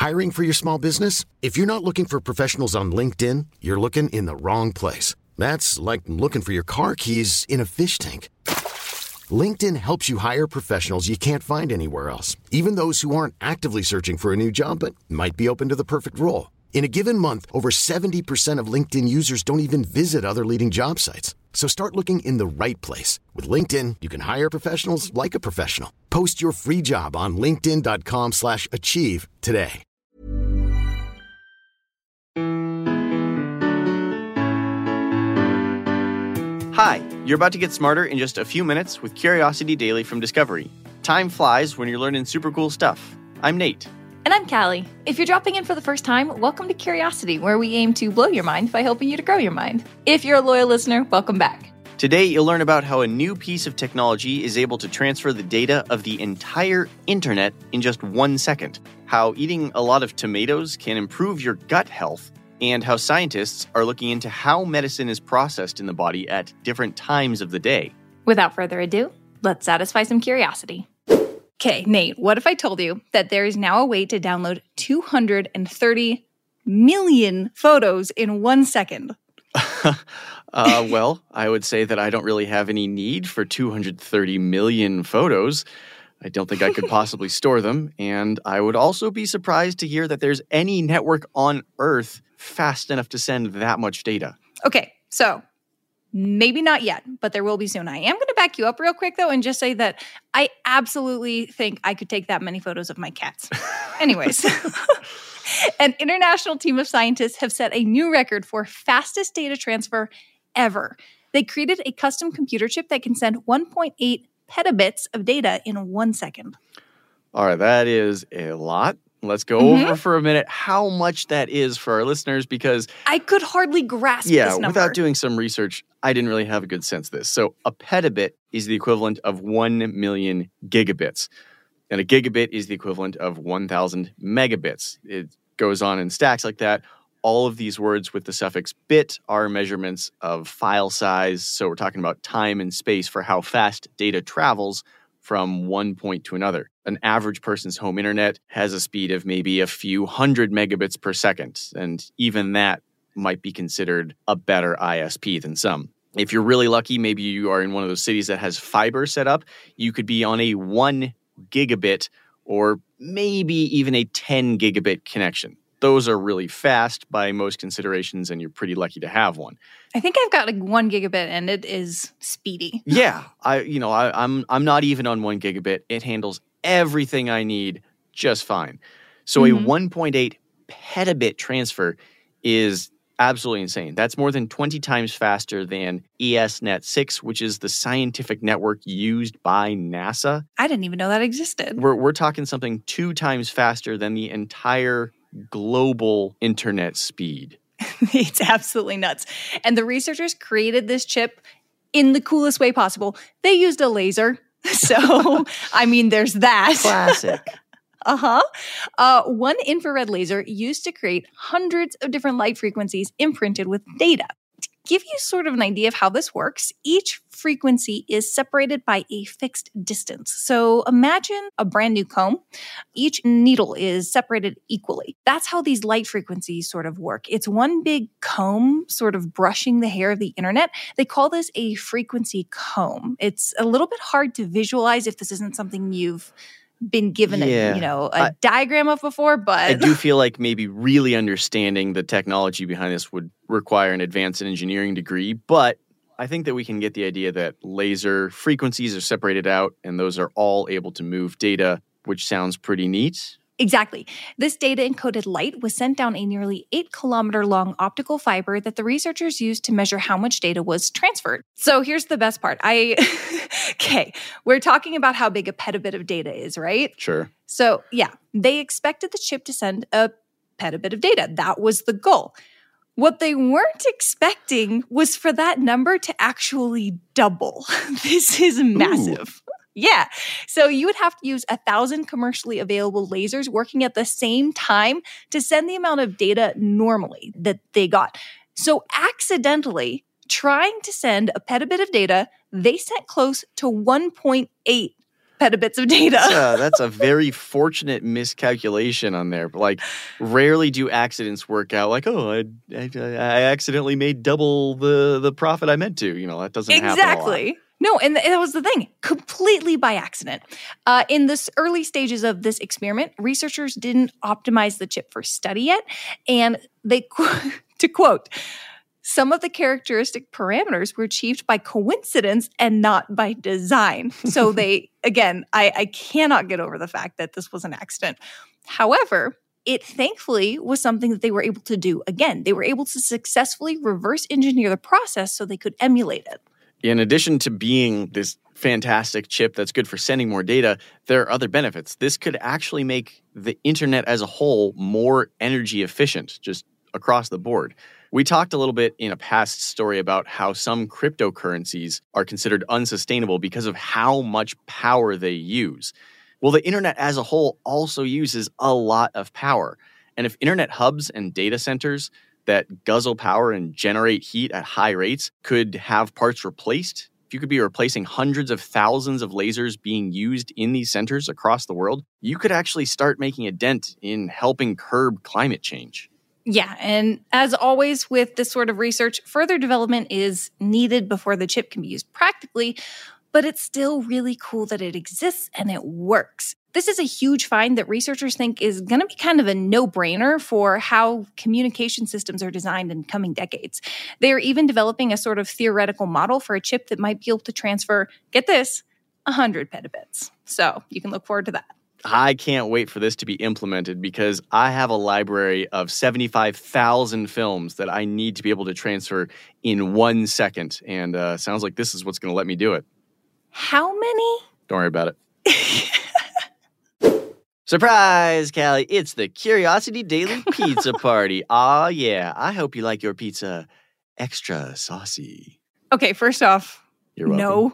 Hiring for your small business? If you're not looking for professionals on LinkedIn, you're looking in the wrong place. That's like looking for your car keys in a fish tank. LinkedIn helps you hire professionals you can't find anywhere else, even those who aren't actively searching for a new job but might be open to the perfect role. In a given month, over 70% of LinkedIn users don't even visit other leading job sites. So start looking in the right place. With LinkedIn, you can hire professionals like a professional. Post your free job on linkedin.com/achieve today. Hi, you're about to get smarter in just a few minutes with Curiosity Daily from Discovery. Time flies when you're learning super cool stuff. I'm Nate. And I'm Callie. If you're dropping in for the first time, welcome to Curiosity, where we aim to blow your mind by helping you to grow your mind. If you're a loyal listener, welcome back. Today, you'll learn about how a new piece of technology is able to transfer the data of the entire internet in just 1 second, how eating a lot of tomatoes can improve your gut health, and how scientists are looking into how medicine is processed in the body at different times of the day. Without further ado, let's satisfy some curiosity. Okay, Nate, what if I told you that there is now a way to download 230 million photos in 1 second? Well, I would say that I don't really have any need for 230 million photos. I don't think I could possibly store them. And I would also be surprised to hear that there's any network on Earth fast enough to send that much data. Okay, so maybe not yet, but there will be soon. I am going to back you up real quick, though, and just say that I absolutely think I could take that many photos of my cats. Anyways, an international team of scientists have set a new record for fastest data transfer ever. They created a custom computer chip that can send 1.8 petabits of data in 1 second. All right, that is a lot. Let's go over for a minute how much that is for our listeners, because I could hardly grasp this number. Without doing some research, I didn't really have a good sense of this. So a petabit is the equivalent of 1 million gigabits, and a gigabit is the equivalent of 1,000 megabits. It goes on in stacks like that. All of these words with the suffix bit are measurements of file size, so we're talking about time and space for how fast data travels from one point to another. An average person's home internet has a speed of maybe a few hundred megabits per second, and even that might be considered a better ISP than some. If you're really lucky, maybe you are in one of those cities that has fiber set up, you could be on a 1 gigabit or maybe even a 10 gigabit connection. Those are really fast by most considerations, and you're pretty lucky to have one. I think I've got like 1 gigabit, and it is speedy. Yeah, I'm not even on 1 gigabit. It handles everything I need just fine. So a 1.8 petabit transfer is absolutely insane. That's more than 20 times faster than ESNet6, which is the scientific network used by NASA. I didn't even know that existed. We're talking something 2 times faster than the entire global internet speed. It's absolutely nuts. And the researchers created this chip in the coolest way possible. They used a laser. So, I mean, there's that. Classic. One infrared laser used to create hundreds of different light frequencies imprinted with data. To give you sort of an idea of how this works, each frequency is separated by a fixed distance. So imagine a brand new comb. Each needle is separated equally. That's how these light frequencies sort of work. It's one big comb sort of brushing the hair of the internet. They call this a frequency comb. It's a little bit hard to visualize if this isn't something you've been given a diagram of before, but I do feel like maybe really understanding the technology behind this would require an advanced engineering degree, but I think that we can get the idea that laser frequencies are separated out and those are all able to move data, which sounds pretty neat. Exactly. This data-encoded light was sent down a nearly 8-kilometer-long optical fiber that the researchers used to measure how much data was transferred. So here's the best part. Okay, we're talking about how big a petabit of data is, right? Sure. So yeah, they expected the chip to send a petabit of data. That was the goal. What they weren't expecting was for that number to actually double. This is massive. Ooh. Yeah. So you would have to use 1,000 commercially available lasers working at the same time to send the amount of data normally that they got. So accidentally, trying to send a petabit of data, they sent close to 1.8 petabits of data. That's a very fortunate miscalculation on there. Like, rarely do accidents work out like, oh, I accidentally made double the profit I meant to. That doesn't happen a lot. Exactly. No, and that was the thing, completely by accident. In the early stages of this experiment, researchers didn't optimize the chip for study yet, and they, to quote, some of the characteristic parameters were achieved by coincidence and not by design. So they, again, I cannot get over the fact that this was an accident. However, it thankfully was something that they were able to do again. They were able to successfully reverse engineer the process so they could emulate it. In addition to being this fantastic chip that's good for sending more data, there are other benefits. This could actually make the internet as a whole more energy efficient, just across the board. We talked a little bit in a past story about how some cryptocurrencies are considered unsustainable because of how much power they use. Well, the internet as a whole also uses a lot of power. And if internet hubs and data centers that guzzle power and generate heat at high rates could have parts replaced, if you could be replacing hundreds of thousands of lasers being used in these centers across the world, you could actually start making a dent in helping curb climate change. Yeah, and as always with this sort of research, further development is needed before the chip can be used practically, but it's still really cool that it exists and it works. This is a huge find that researchers think is going to be kind of a no-brainer for how communication systems are designed in coming decades. They are even developing a sort of theoretical model for a chip that might be able to transfer, get this, 100 petabits. So you can look forward to that. I can't wait for this to be implemented because I have a library of 75,000 films that I need to be able to transfer in 1 second. And sounds like this is what's going to let me do it. How many? Don't worry about it. Surprise, Callie. It's the Curiosity Daily Pizza Party. Aw, yeah. I hope you like your pizza extra saucy. Okay, first off, you're welcome.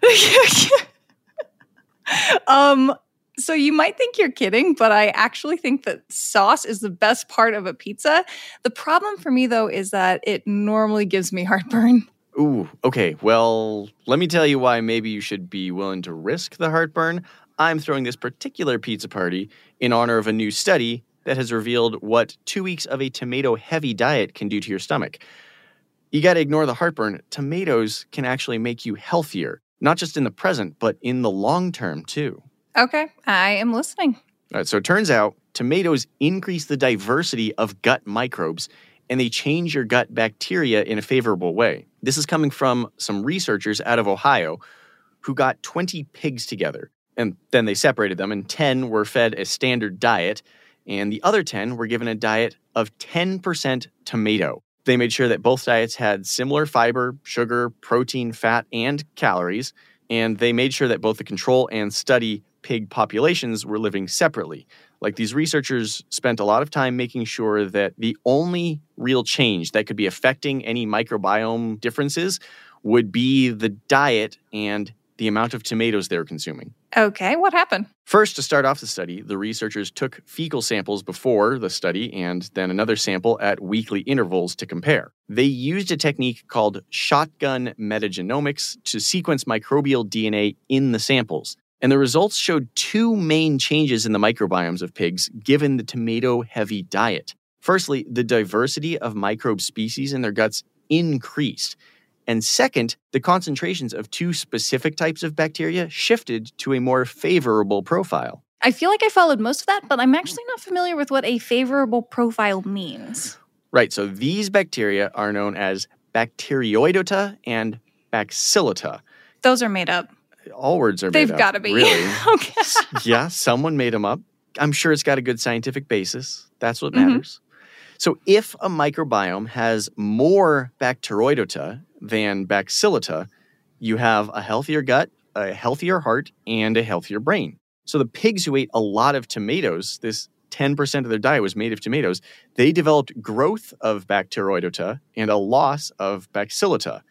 No. So you might think you're kidding, but I actually think that sauce is the best part of a pizza. The problem for me, though, is that it normally gives me heartburn. Ooh, okay. Well, let me tell you why maybe you should be willing to risk the heartburn. I'm throwing this particular pizza party in honor of a new study that has revealed what 2 weeks of a tomato-heavy diet can do to your stomach. You got to ignore the heartburn. Tomatoes can actually make you healthier, not just in the present, but in the long term, too. Okay, I am listening. All right, so it turns out tomatoes increase the diversity of gut microbes, and they change your gut bacteria in a favorable way. This is coming from some researchers out of Ohio who got 20 pigs together, and then they separated them, and 10 were fed a standard diet, and the other 10 were given a diet of 10% tomato. They made sure that both diets had similar fiber, sugar, protein, fat, and calories, and they made sure that both the control and study pig populations were living separately. Like, these researchers spent a lot of time making sure that the only real change that could be affecting any microbiome differences would be the diet and the amount of tomatoes they were consuming. Okay, what happened? First, to start off the study, the researchers took fecal samples before the study and then another sample at weekly intervals to compare. They used a technique called shotgun metagenomics to sequence microbial DNA in the samples. And the results showed two main changes in the microbiomes of pigs given the tomato-heavy diet. Firstly, the diversity of microbe species in their guts increased. And second, the concentrations of two specific types of bacteria shifted to a more favorable profile. I feel like I followed most of that, but I'm actually not familiar with what a favorable profile means. Right, so these bacteria are known as Bacteroidota and Bacillota. Those are made up. All words are made up. They've got to be. Really? Okay. Yeah, someone made them up. I'm sure it's got a good scientific basis. That's what matters. So if a microbiome has more Bacteroidota than Bacillota, you have a healthier gut, a healthier heart, and a healthier brain. So the pigs who ate a lot of tomatoes, this 10% of their diet was made of tomatoes, they developed growth of Bacteroidota and a loss of Bacillota,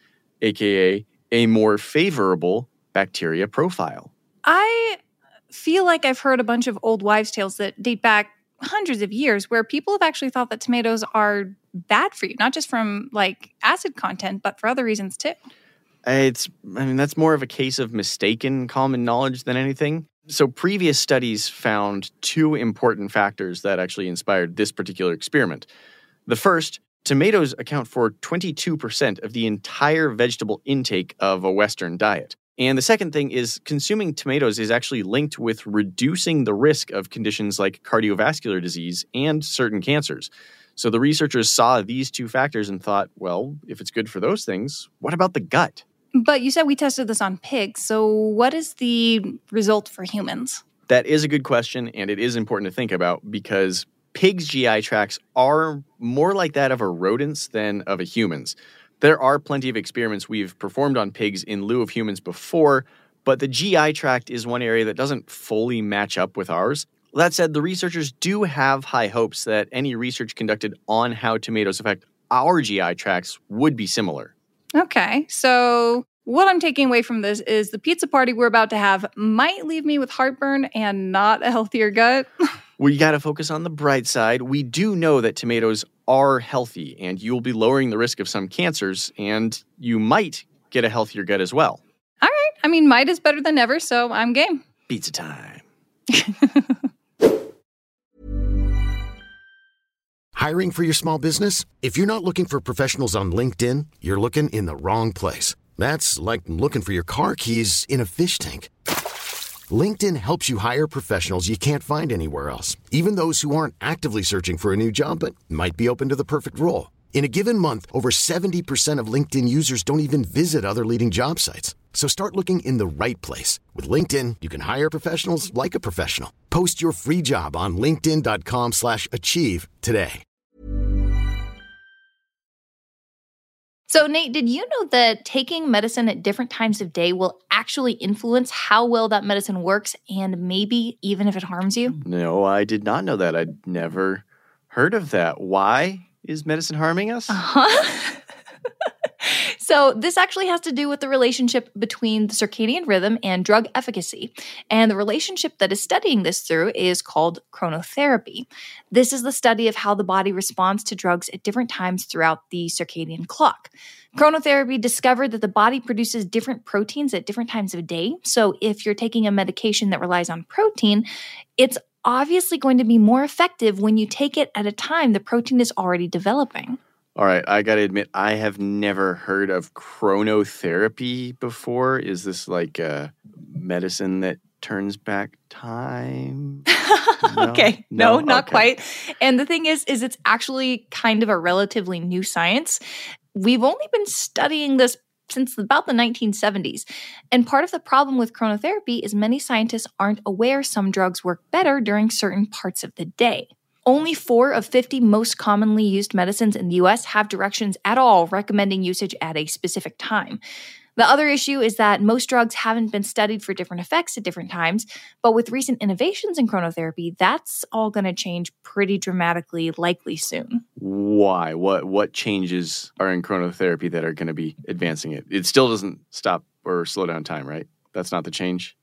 aka a more favorable bacteria profile. I feel like I've heard a bunch of old wives' tales that date back hundreds of years where people have actually thought that tomatoes are bad for you, not just from like acid content, but for other reasons too. That's more of a case of mistaken common knowledge than anything. So previous studies found two important factors that actually inspired this particular experiment. The first, tomatoes account for 22% of the entire vegetable intake of a Western diet. And the second thing is consuming tomatoes is actually linked with reducing the risk of conditions like cardiovascular disease and certain cancers. So the researchers saw these two factors and thought, well, if it's good for those things, what about the gut? But you said we tested this on pigs, so what is the result for humans? That is a good question, and it is important to think about because pigs' GI tracts are more like that of a rodent's than of a human's. There are plenty of experiments we've performed on pigs in lieu of humans before, but the GI tract is one area that doesn't fully match up with ours. That said, the researchers do have high hopes that any research conducted on how tomatoes affect our GI tracts would be similar. Okay, so what I'm taking away from this is the pizza party we're about to have might leave me with heartburn and not a healthier gut. We got to focus on the bright side. We do know that tomatoes are healthy, and you'll be lowering the risk of some cancers, and you might get a healthier gut as well. All right, I mean, might is better than never, so I'm game. Pizza time. Hiring for your small business? If you're not looking for professionals on LinkedIn, you're looking in the wrong place. That's like looking for your car keys in a fish tank. LinkedIn helps you hire professionals you can't find anywhere else, even those who aren't actively searching for a new job but might be open to the perfect role. In a given month, over 70% of LinkedIn users don't even visit other leading job sites. So start looking in the right place. With LinkedIn, you can hire professionals like a professional. Post your free job on linkedin.com/achieve today. So, Nate, did you know that taking medicine at different times of day will actually influence how well that medicine works and maybe even if it harms you? No, I did not know that. I'd never heard of that. Why is medicine harming us? So this actually has to do with the relationship between the circadian rhythm and drug efficacy. And the relationship that is studying this through is called chronotherapy. This is the study of how the body responds to drugs at different times throughout the circadian clock. Chronotherapy discovered that the body produces different proteins at different times of day. So if you're taking a medication that relies on protein, it's obviously going to be more effective when you take it at a time the protein is already developing. All right, I got to admit, I have never heard of chronotherapy before. Is this like a medicine that turns back time? No? Okay, no, not okay. quite. And the thing is it's actually kind of a relatively new science. We've only been studying this since about the 1970s. And part of the problem with chronotherapy is many scientists aren't aware some drugs work better during certain parts of the day. Only 4 of 50 most commonly used medicines in the US have directions at all recommending usage at a specific time. The other issue is that most drugs haven't been studied for different effects at different times, but with recent innovations in chronotherapy, that's all going to change pretty dramatically, likely soon. Why? What changes are in chronotherapy that are going to be advancing it? It still doesn't stop or slow down time, right? That's not the change?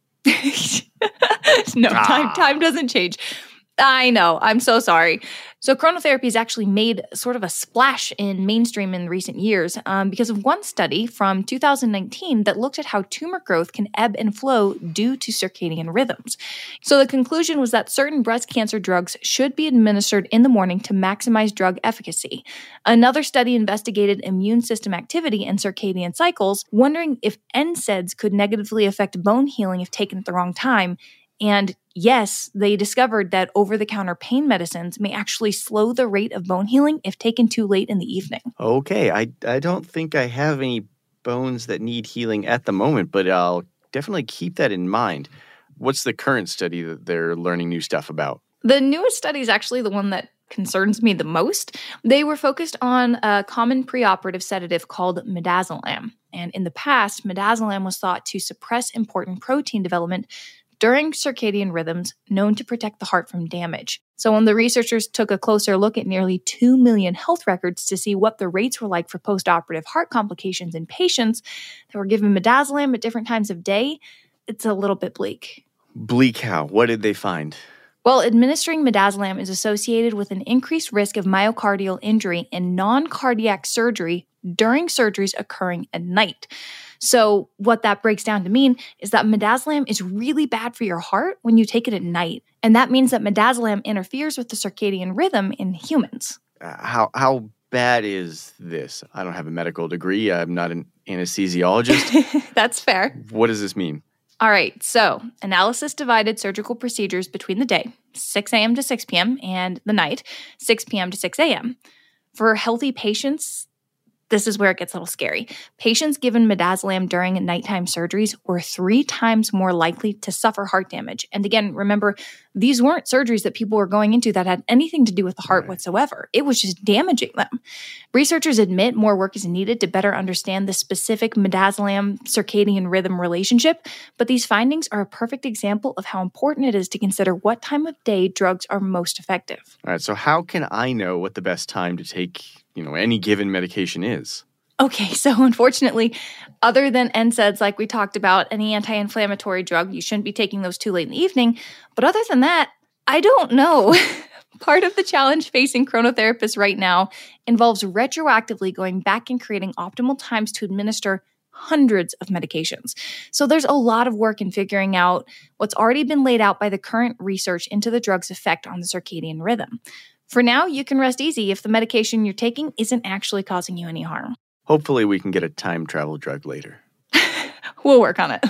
No, time doesn't change. I know. I'm so sorry. So chronotherapy has actually made sort of a splash in mainstream in recent years because of one study from 2019 that looked at how tumor growth can ebb and flow due to circadian rhythms. So the conclusion was that certain breast cancer drugs should be administered in the morning to maximize drug efficacy. Another study investigated immune system activity and circadian cycles, wondering if NSAIDs could negatively affect bone healing if taken at the wrong time. And yes, they discovered that over-the-counter pain medicines may actually slow the rate of bone healing if taken too late in the evening. Okay, I don't think I have any bones that need healing at the moment, but I'll definitely keep that in mind. What's the current study that they're learning new stuff about? The newest study is actually the one that concerns me the most. They were focused on a common preoperative sedative called midazolam. And in the past, midazolam was thought to suppress important protein development during circadian rhythms known to protect the heart from damage. So when the researchers took a closer look at nearly 2 million health records to see what the rates were like for postoperative heart complications in patients that were given midazolam at different times of day, it's a little bit bleak. Bleak how? What did they find? Well, administering midazolam is associated with an increased risk of myocardial injury and non-cardiac surgery during surgeries occurring at night. So what that breaks down to mean is that midazolam is really bad for your heart when you take it at night. And that means that midazolam interferes with the circadian rhythm in humans. How bad is this? I don't have a medical degree. I'm not an anesthesiologist. That's fair. What does this mean? All right, so analysis divided surgical procedures between the day, 6 a.m. to 6 p.m., and the night, 6 p.m. to 6 a.m. For healthy patients, this is where it gets a little scary. Patients given midazolam during nighttime surgeries were 3 times more likely to suffer heart damage. And again, remember, these weren't surgeries that people were going into that had anything to do with the heart whatsoever. It was just damaging them. Researchers admit more work is needed to better understand the specific midazolam circadian rhythm relationship, but these findings are a perfect example of how important it is to consider what time of day drugs are most effective. All right, so how can I know what the best time to take any given medication is? Okay, so unfortunately, other than NSAIDs like we talked about, any anti-inflammatory drug, you shouldn't be taking those too late in the evening. But other than that, I don't know. Part of the challenge facing chronotherapists right now involves retroactively going back and creating optimal times to administer hundreds of medications. So there's a lot of work in figuring out what's already been laid out by the current research into the drug's effect on the circadian rhythm. For now, you can rest easy if the medication you're taking isn't actually causing you any harm. Hopefully we can get a time travel drug later. We'll work on it.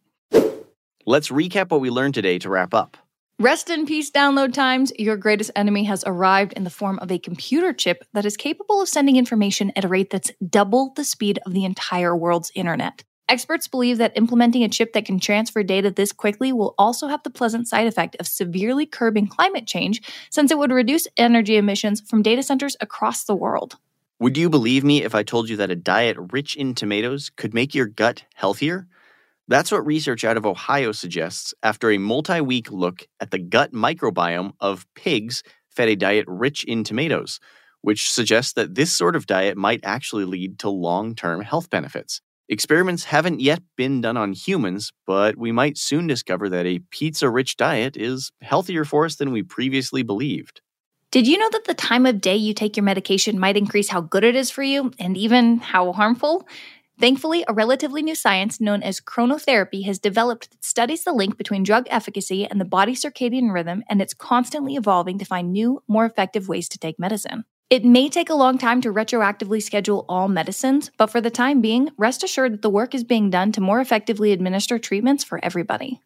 Let's recap what we learned today to wrap up. Rest in peace, download times. Your greatest enemy has arrived in the form of a computer chip that is capable of sending information at a rate that's double the speed of the entire world's internet. Experts believe that implementing a chip that can transfer data this quickly will also have the pleasant side effect of severely curbing climate change, since it would reduce energy emissions from data centers across the world. Would you believe me if I told you that a diet rich in tomatoes could make your gut healthier? That's what research out of Ohio suggests after a multi-week look at the gut microbiome of pigs fed a diet rich in tomatoes, which suggests that this sort of diet might actually lead to long-term health benefits. Experiments haven't yet been done on humans, but we might soon discover that a pizza-rich diet is healthier for us than we previously believed. Did you know that the time of day you take your medication might increase how good it is for you and even how harmful? Thankfully, a relatively new science known as chronotherapy has developed that studies the link between drug efficacy and the body's circadian rhythm, and it's constantly evolving to find new, more effective ways to take medicine. It may take a long time to retroactively schedule all medicines, but for the time being, rest assured that the work is being done to more effectively administer treatments for everybody.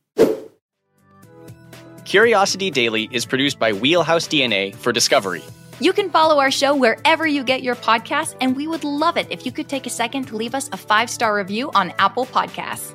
Curiosity Daily is produced by Wheelhouse DNA for Discovery. You can follow our show wherever you get your podcasts, and we would love it if you could take a second to leave us a 5-star review on Apple Podcasts.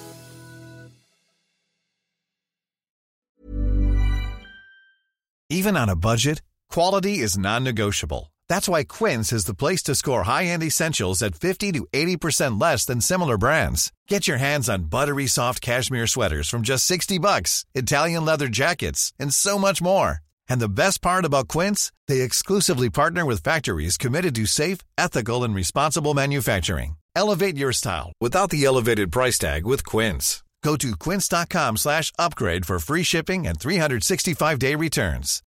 Even on a budget, quality is non-negotiable. That's why Quince is the place to score high-end essentials at 50 to 80% less than similar brands. Get your hands on buttery soft cashmere sweaters from just $60, Italian leather jackets, and so much more. And the best part about Quince, they exclusively partner with factories committed to safe, ethical, and responsible manufacturing. Elevate your style without the elevated price tag with Quince. Go to quince.com/upgrade for free shipping and 365-day returns.